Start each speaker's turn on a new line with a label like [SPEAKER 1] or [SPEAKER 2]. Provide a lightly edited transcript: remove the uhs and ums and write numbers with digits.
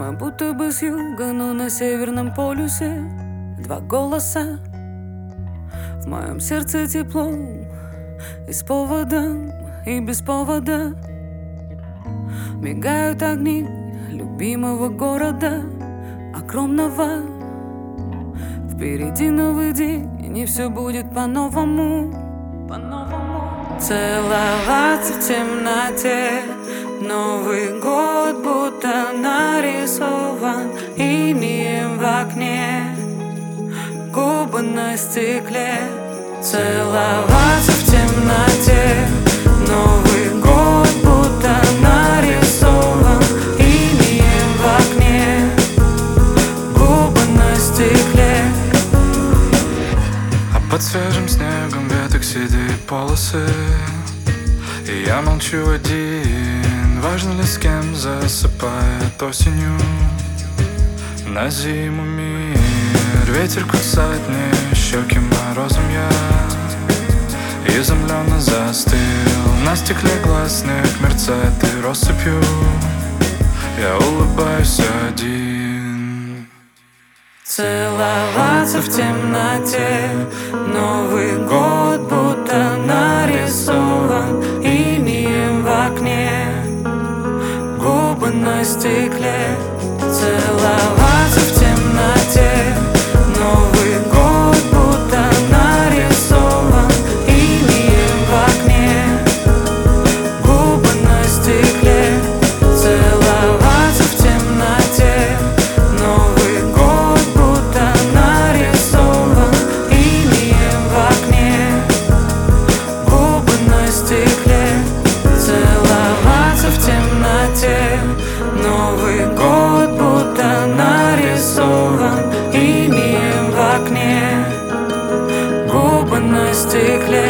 [SPEAKER 1] Мы будто бы с юга, но на северном полюсе. Два голоса, в моем сердце тепло, и с поводом, и без повода. Мигают огни любимого города, огромного. Впереди новый день, и не все будет по-новому. Целоваться в темноте, Новый год будто нарисован инеем в окне, губы на стекле. Целоваться в темноте, Новый год будто нарисован инеем в окне, губы на стекле.
[SPEAKER 2] А под свежим снегом веток седые полосы, и я молчу один. Важно ли с кем засыпает осенью на зиму мир? Ветер кусает мне щеки морозом я изумленно застыл. На стекле глаз снег мерцает и россыпью я улыбаюсь один.
[SPEAKER 1] Целоваться в темноте, Новый год будто нарисован инеем в окне, губы на стекле. Целоваться в темноте, Новый год будто нарисован инеем в окне, губы на стекле. Целоваться в темноте, Новый год будто нарисован инеем в окне, губы на стекле. Целоваться в темноте, Новый год будто нарисован инеем в окне, губы на стекле.